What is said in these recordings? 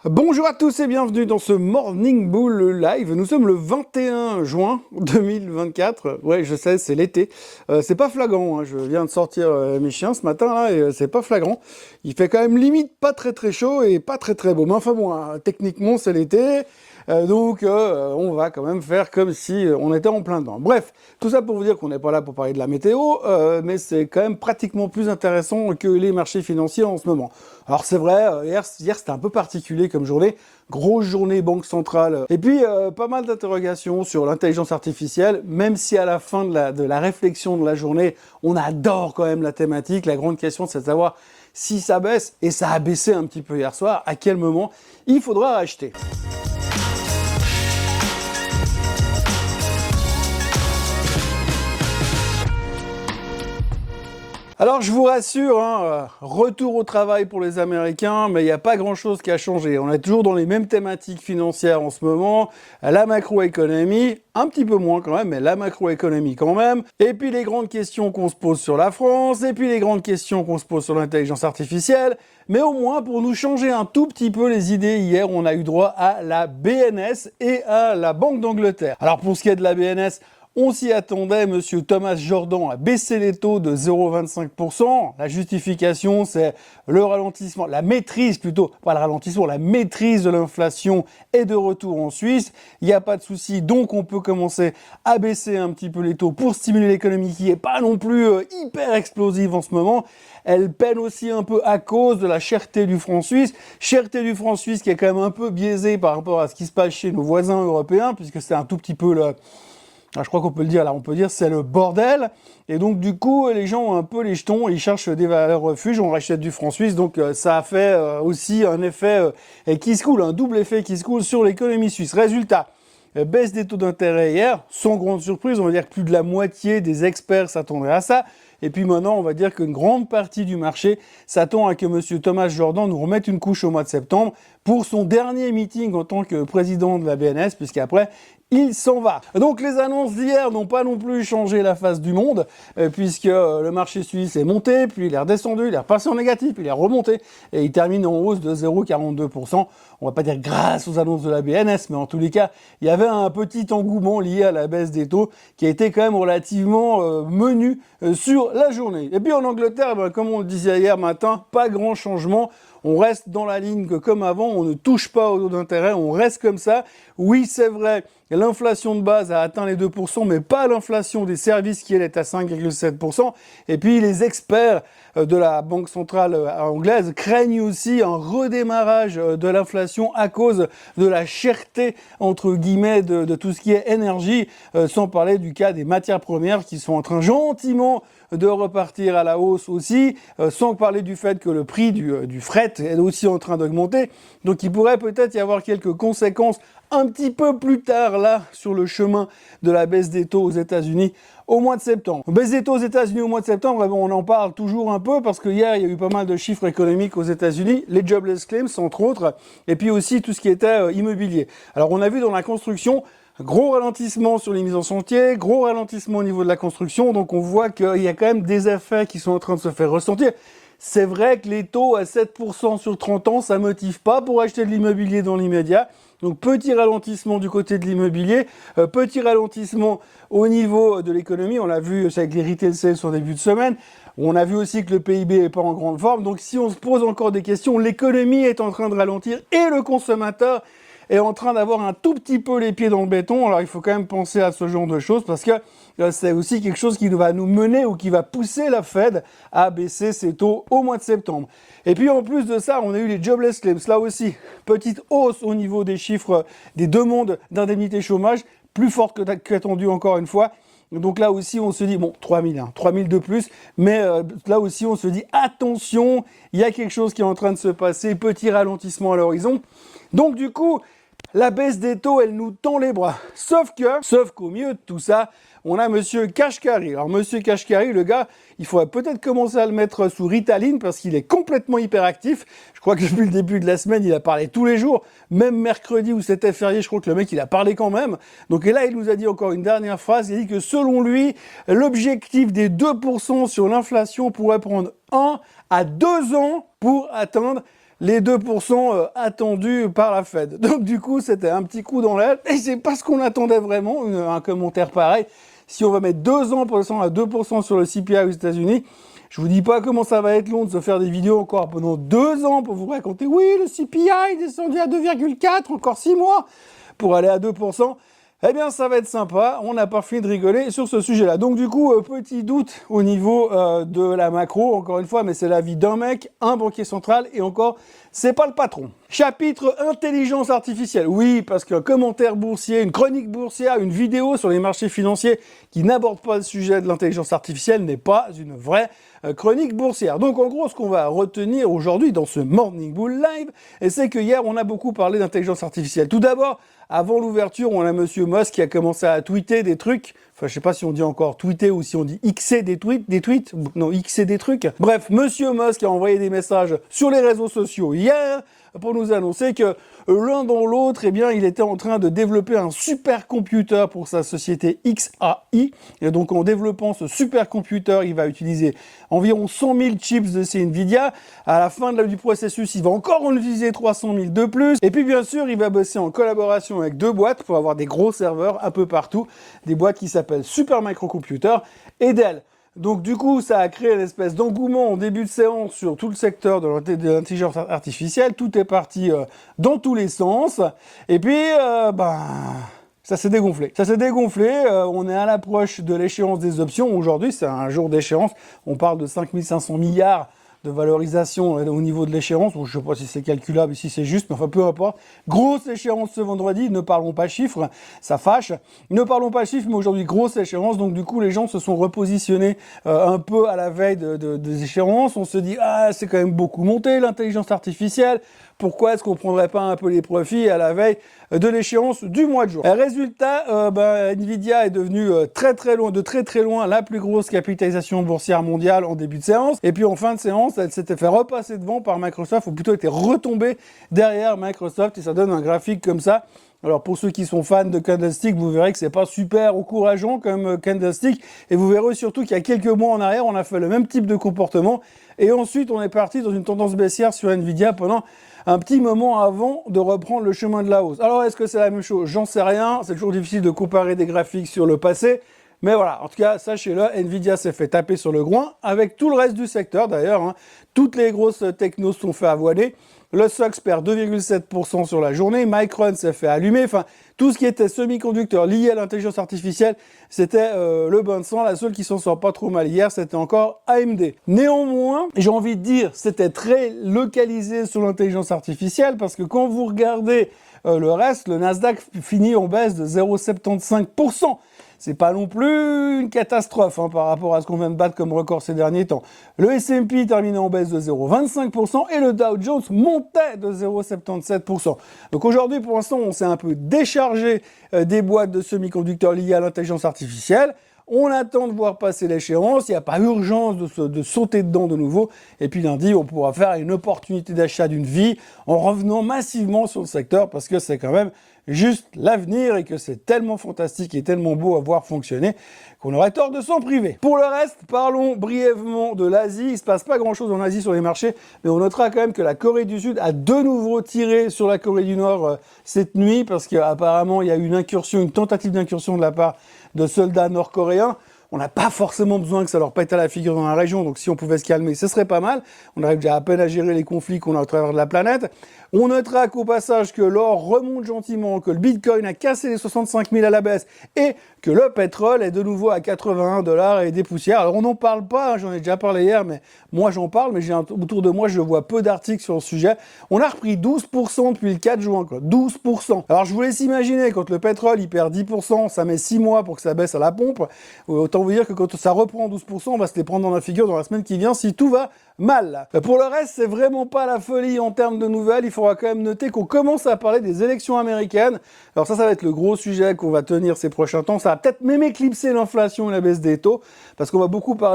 Bonjour à tous et bienvenue dans ce Morning Bull Live. Nous sommes le 21 juin 2024. Ouais, je sais, c'est l'été. C'est pas flagrant, hein. Je viens de sortir mes chiens ce matin là et c'est pas flagrant. Il fait quand même limite pas très chaud et pas très beau. Mais enfin bon, hein, techniquement c'est l'été. Donc on va quand même faire comme si on était en plein dedans. Bref, tout ça pour vous dire qu'on n'est pas là pour parler de la météo, mais c'est quand même pratiquement plus intéressant que les marchés financiers en ce moment. Alors c'est vrai, hier c'était un peu particulier comme journée, grosse journée banque centrale, et puis pas mal d'interrogations sur l'intelligence artificielle, même si à la fin de la réflexion de la journée, on adore quand même la thématique. La grande question c'est de savoir si ça baisse, et ça a baissé un petit peu hier soir, à quel moment il faudra acheter. Alors je vous rassure, hein, retour au travail pour les Américains, mais il n'y a pas grand-chose qui a changé. On est toujours dans les mêmes thématiques financières en ce moment, la macroéconomie, un petit peu moins quand même, mais la macroéconomie quand même, et puis les grandes questions qu'on se pose sur la France, et puis les grandes questions qu'on se pose sur l'intelligence artificielle, mais au moins pour nous changer un tout petit peu les idées, hier on a eu droit à la BNS et à la Banque d'Angleterre. Alors pour ce qui est de la BNS, on s'y attendait, monsieur Thomas Jordan a baissé les taux de 0,25%. La justification, c'est le ralentissement, la maîtrise plutôt, pas le ralentissement, la maîtrise de l'inflation est de retour en Suisse. Il n'y a pas de souci, donc on peut commencer à baisser un petit peu les taux pour stimuler l'économie qui n'est pas non plus hyper explosive en ce moment. Elle peine aussi un peu à cause de la cherté du franc suisse. Cherté du franc suisse qui est quand même un peu biaisée par rapport à ce qui se passe chez nos voisins européens, puisque c'est un tout petit peu le... je crois qu'on peut le dire là, on peut dire c'est le bordel, et donc du coup les gens ont un peu les jetons, ils cherchent des valeurs refuges, on rachète du franc suisse, donc ça a fait aussi un effet qui se coule, un double effet qui se coule sur l'économie suisse. Résultat, baisse des taux d'intérêt hier, sans grande surprise, on va dire que plus de la moitié des experts s'attendaient à ça. Et puis maintenant, on va dire qu'une grande partie du marché s'attend à que M. Thomas Jordan nous remette une couche au mois de septembre pour son dernier meeting en tant que président de la BNS, puisqu'après, il s'en va. Donc les annonces d'hier n'ont pas non plus changé la face du monde, puisque le marché suisse est monté, puis il est redescendu, il est repassé en négatif, il est remonté, et il termine en hausse de 0,42%. On va pas dire grâce aux annonces de la BNS, mais en tous les cas, il y avait un petit engouement lié à la baisse des taux, qui a été quand même relativement menu sur la journée. Et puis en Angleterre, comme on le disait hier matin, pas grand changement. On reste dans la ligne que comme avant, on ne touche pas aux taux d'intérêt, on reste comme ça. Oui, c'est vrai, l'inflation de base a atteint les 2%, mais pas l'inflation des services qui, elle, est à 5,7%. Et puis, les experts de la Banque centrale anglaise craignent aussi un redémarrage de l'inflation à cause de la cherté, entre guillemets, de tout ce qui est énergie, sans parler du cas des matières premières qui sont en train gentiment de repartir à la hausse aussi, sans parler du fait que le prix du fret est aussi en train d'augmenter. Donc il pourrait peut-être y avoir quelques conséquences un petit peu plus tard là sur le chemin de la baisse des taux aux États-Unis au mois de septembre. Baisse des taux aux États-Unis au mois de septembre, bon, on en parle toujours un peu parce que hier il y a eu pas mal de chiffres économiques aux États-Unis, les jobless claims entre autres, et puis aussi tout ce qui était immobilier. Alors on a vu dans la construction gros ralentissement sur les mises en chantier, gros ralentissement au niveau de la construction, donc on voit qu'il y a quand même des effets qui sont en train de se faire ressentir. C'est vrai que les taux à 7% sur 30 ans, ça motive pas pour acheter de l'immobilier dans l'immédiat. Donc petit ralentissement du côté de l'immobilier, petit ralentissement au niveau de l'économie. On l'a vu avec les retail sales en début de semaine. On a vu aussi que le PIB n'est pas en grande forme. Donc si on se pose encore des questions, l'économie est en train de ralentir et le consommateur est en train d'avoir un tout petit peu les pieds dans le béton. Alors il faut quand même penser à ce genre de choses parce que c'est aussi quelque chose qui va nous mener ou qui va pousser la Fed à baisser ses taux au mois de septembre. Et puis en plus de ça, on a eu les jobless claims. Là aussi, petite hausse au niveau des chiffres des demandes d'indemnité chômage, plus forte qu'attendu encore une fois. Donc là aussi, on se dit, bon, 3000 de plus, mais là aussi, on se dit, attention, il y a quelque chose qui est en train de se passer, petit ralentissement à l'horizon. Donc du coup, la baisse des taux, elle nous tend les bras. Sauf qu'au milieu de tout ça, on a monsieur Kashkari. Alors monsieur Kashkari, le gars, il faudrait peut-être commencer à le mettre sous Ritaline parce qu'il est complètement hyperactif. Je crois que depuis le début de la semaine, il a parlé tous les jours. Même mercredi où c'était férié, je crois que le mec, il a parlé quand même. Donc et là, il nous a dit encore une dernière phrase. Il a dit que selon lui, l'objectif des 2% sur l'inflation pourrait prendre 1 à 2 ans pour atteindre les 2% attendus par la Fed. Donc du coup, c'était un petit coup dans l'aile, et c'est pas ce qu'on attendait vraiment, un commentaire pareil. Si on va mettre 2 ans pour descendre à 2% sur le CPI aux États-Unis, je vous dis pas comment ça va être long de se faire des vidéos encore pendant 2 ans pour vous raconter, oui, le CPI est descendu à 2,4, encore 6 mois pour aller à 2%. Eh bien, ça va être sympa, on n'a pas fini de rigoler sur ce sujet-là. Donc du coup, petit doute au niveau de la macro, encore une fois, mais c'est l'avis d'un mec, un banquier central, et encore, c'est pas le patron. Chapitre intelligence artificielle. Oui, parce qu'un commentaire boursier, une chronique boursière, une vidéo sur les marchés financiers qui n'aborde pas le sujet de l'intelligence artificielle n'est pas une vraie chronique boursière. Donc en gros, ce qu'on va retenir aujourd'hui dans ce Morning Bull Live, c'est que hier, on a beaucoup parlé d'intelligence artificielle. Tout d'abord, avant l'ouverture, on a Monsieur Musk qui a commencé à tweeter des trucs. Enfin, je sais pas si on dit encore tweeter ou si on dit xer des tweets. Non, xer des trucs. Bref, Monsieur Musk a envoyé des messages sur les réseaux sociaux hier pour nous annoncer que l'un dans l'autre, eh bien, il était en train de développer un supercomputer pour sa société XAI. Et donc, en développant ce supercomputer, il va utiliser environ 100 000 chips de ces Nvidia. À la fin du processus, il va encore en utiliser 300 000 de plus. Et puis, bien sûr, il va bosser en collaboration avec 2 boîtes pour avoir des gros serveurs un peu partout. Des boîtes qui s'appellent Supermicrocomputer et Dell. Donc du coup, ça a créé une espèce d'engouement en début de séance sur tout le secteur de l'intelligence artificielle. Tout est parti dans tous les sens. Et puis, ça s'est dégonflé. Ça s'est dégonflé. On est à l'approche de l'échéance des options. Aujourd'hui, c'est un jour d'échéance. On parle de 5 500 milliards de valorisation au niveau de l'échéance. Bon, je sais pas si c'est calculable, si c'est juste, mais enfin peu importe. Grosse échéance ce vendredi, ne parlons pas chiffres, ça fâche. Ne parlons pas chiffres, mais aujourd'hui grosse échéance, donc du coup les gens se sont repositionnés un peu à la veille des échéances. On se dit, ah c'est quand même beaucoup monté l'intelligence artificielle, pourquoi est-ce qu'on prendrait pas un peu les profits à la veille de l'échéance du mois de juin. Résultat, Nvidia est devenu de très loin la plus grosse capitalisation boursière mondiale en début de séance. Et puis en fin de séance, elle s'était fait repasser devant par Microsoft, ou plutôt était retombée derrière Microsoft, et ça donne un graphique comme ça. Alors pour ceux qui sont fans de candlestick, vous verrez que c'est pas super encourageant comme candlestick, et vous verrez surtout qu'il y a quelques mois en arrière, on a fait le même type de comportement, et ensuite on est parti dans une tendance baissière sur Nvidia pendant un petit moment avant de reprendre le chemin de la hausse. Alors est-ce que c'est la même chose? J'en sais rien, c'est toujours difficile de comparer des graphiques sur le passé, mais voilà, en tout cas, sachez-le, Nvidia s'est fait taper sur le groin, avec tout le reste du secteur d'ailleurs, hein. Toutes les grosses technos se sont fait avoiner. Le SOX perd 2,7% sur la journée. Micron s'est fait allumer. Enfin, tout ce qui était semi-conducteur lié à l'intelligence artificielle, c'était le bain de sang. La seule qui s'en sort pas trop mal hier, c'était encore AMD. Néanmoins, j'ai envie de dire, c'était très localisé sur l'intelligence artificielle parce que quand vous regardez le reste, le Nasdaq finit en baisse de 0,75%. C'est pas non plus une catastrophe hein, par rapport à ce qu'on vient de battre comme record ces derniers temps. Le S&P terminait en baisse de 0,25% et le Dow Jones montait de 0,77%. Donc aujourd'hui, pour l'instant, on s'est un peu déchargé des boîtes de semi-conducteurs liées à l'intelligence artificielle. On attend de voir passer l'échéance, il n'y a pas urgence de sauter dedans de nouveau. Et puis lundi, on pourra faire une opportunité d'achat d'une vie en revenant massivement sur le secteur parce que c'est quand même juste l'avenir et que c'est tellement fantastique et tellement beau à voir fonctionner qu'on aurait tort de s'en priver. Pour le reste, parlons brièvement de l'Asie. Il ne se passe pas grand-chose en Asie sur les marchés, mais on notera quand même que la Corée du Sud a de nouveau tiré sur la Corée du Nord cette nuit parce qu'apparemment, il y a eu une tentative d'incursion de la part de soldats nord-coréens. On n'a pas forcément besoin que ça leur pète à la figure dans la région, donc si on pouvait se calmer, ce serait pas mal. On arrive déjà à peine à gérer les conflits qu'on a au travers de la planète. On notera qu'au passage que l'or remonte gentiment, que le Bitcoin a cassé les 65 000 à la baisse et que le pétrole est de nouveau à 81 $ et des poussières. Alors on n'en parle pas, hein, j'en ai déjà parlé hier, mais moi j'en parle, mais autour de moi je vois peu d'articles sur le sujet. On a repris 12% depuis le 4 juin, quoi. 12%. Alors je vous laisse imaginer, quand le pétrole il perd 10%, ça met 6 mois pour que ça baisse à la pompe. Autant vous dire que quand ça reprend 12%, on va se les prendre dans la figure dans la semaine qui vient si tout va mal. Pour le reste, c'est vraiment pas la folie en termes de nouvelles. Il faudra quand même noter qu'on commence à parler des élections américaines. Alors ça va être le gros sujet qu'on va tenir ces prochains temps. Ça va peut-être même éclipser l'inflation et la baisse des taux, parce qu'on va beaucoup parler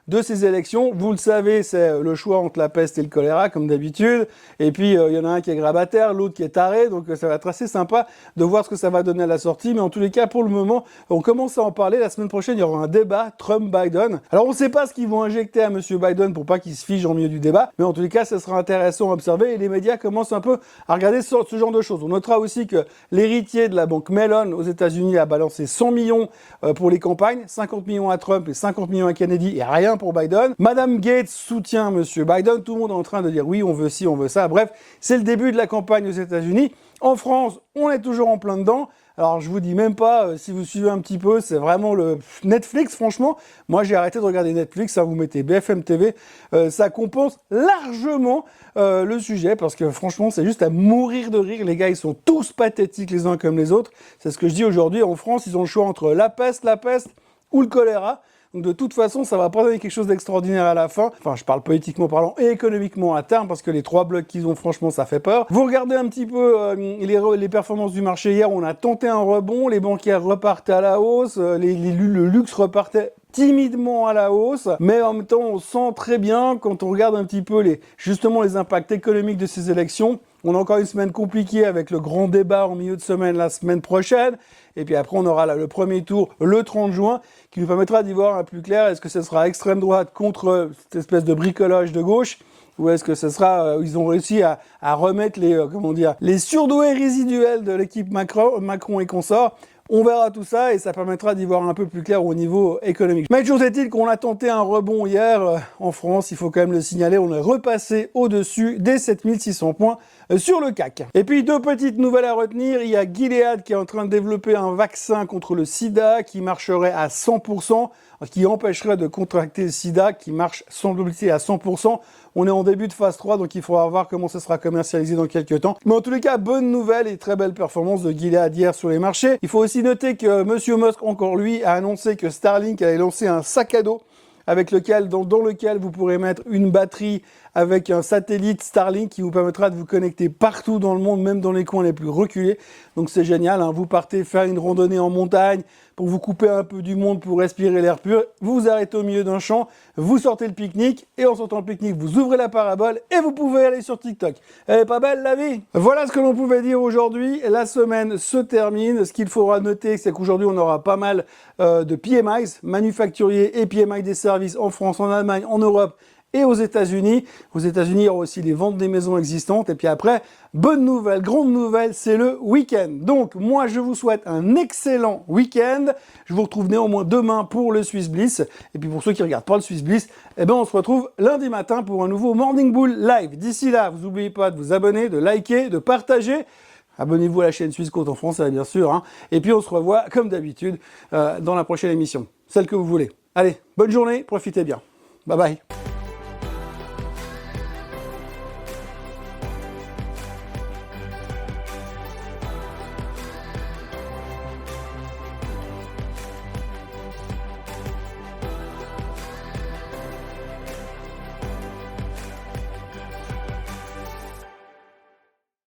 de ces élections. Vous le savez, c'est le choix entre la peste et le choléra, comme d'habitude. Et puis, il y en a un qui est grabataire, l'autre qui est taré. Donc, ça va être assez sympa de voir ce que ça va donner à la sortie. Mais en tous les cas, pour le moment, on commence à en parler. La semaine prochaine, il y aura un débat Trump-Biden. Alors, on ne sait pas ce qu'ils vont injecter à M. Biden pour pas qu'il se fige en milieu du débat. Mais en tous les cas, ça sera intéressant à observer. Et les médias commencent un peu à regarder ce genre de choses. On notera aussi que l'héritier de la banque Mellon aux États-Unis a balancé 100 millions pour les campagnes, 50 millions à Trump et 50 millions à Kennedy et rien pour Biden. Madame Gates soutient Monsieur Biden. Tout le monde est en train de dire oui, on veut ci, on veut ça. Bref, c'est le début de la campagne aux États-Unis. En France, on est toujours en plein dedans. Alors, je vous dis même pas, si vous suivez un petit peu, c'est vraiment le Netflix, franchement. Moi, j'ai arrêté de regarder Netflix, vous mettez BFM TV, ça compense largement le sujet, parce que franchement, c'est juste à mourir de rire. Les gars, ils sont tous pathétiques les uns comme les autres. C'est ce que je dis aujourd'hui. En France, ils ont le choix entre la peste ou le choléra. Donc de toute façon, ça va pas donner quelque chose d'extraordinaire à la fin. Enfin, je parle politiquement parlant et économiquement à terme, parce que les trois blocs qu'ils ont, franchement, ça fait peur. Vous regardez un petit peu les performances du marché hier, on a tenté un rebond, les banquières repartaient à la hausse, le luxe repartait timidement à la hausse, mais en même temps, on sent très bien, quand on regarde un petit peu justement les impacts économiques de ces élections. On a encore une semaine compliquée avec le grand débat en milieu de semaine la semaine prochaine. Et puis après, on aura le premier tour le 30 juin qui nous permettra d'y voir un plus clair. Est-ce que ce sera extrême droite contre cette espèce de bricolage de gauche, ou est-ce que ce sera, ils ont réussi à remettre les surdoués résiduels de l'équipe Macron et consorts. On verra tout ça et ça permettra d'y voir un peu plus clair au niveau économique. Mais toujours est-il qu'on a tenté un rebond hier en France, il faut quand même le signaler, on est repassé au-dessus des 7600 points sur le CAC. Et puis deux petites nouvelles à retenir, il y a Gilead qui est en train de développer un vaccin contre le sida qui marcherait à 100%, qui empêcherait de contracter le sida, qui marche semble-t-il à 100%. On est en début de phase 3, donc il faudra voir comment ça sera commercialisé dans quelques temps. Mais en tous les cas, bonne nouvelle et très belle performance de Gilead hier sur les marchés. Il faut aussi noter que Monsieur Musk, encore lui, a annoncé que Starlink allait lancer un sac à dos avec dans lequel vous pourrez mettre une batterie avec un satellite Starlink qui vous permettra de vous connecter partout dans le monde, même dans les coins les plus reculés. Donc c'est génial, hein. Vous partez faire une randonnée en montagne pour vous couper un peu du monde, pour respirer l'air pur. Vous vous arrêtez au milieu d'un champ, vous sortez le pique-nique, et en sortant le pique-nique, vous ouvrez la parabole et vous pouvez aller sur TikTok. Elle est pas belle la vie? Voilà ce que l'on pouvait dire aujourd'hui. La semaine se termine. Ce qu'il faudra noter, c'est qu'aujourd'hui, on aura pas mal de PMIs, manufacturiers et PMI des services en France, en Allemagne, en Europe et aux États-Unis. Aux États-Unis, il y aura aussi les ventes des maisons existantes. Et puis après, bonne nouvelle, grande nouvelle, c'est le week-end. Donc, moi, je vous souhaite un excellent week-end. Je vous retrouve néanmoins demain pour le Swiss Bliss. Et puis pour ceux qui regardent pas le Swiss Bliss, eh ben, on se retrouve lundi matin pour un nouveau Morning Bull Live. D'ici là, vous n'oubliez pas de vous abonner, de liker, de partager. Abonnez-vous à la chaîne Suisse Côte en français, bien sûr. Hein. Et puis, on se revoit, comme d'habitude, dans la prochaine émission. Celle que vous voulez. Allez, bonne journée, profitez bien. Bye bye.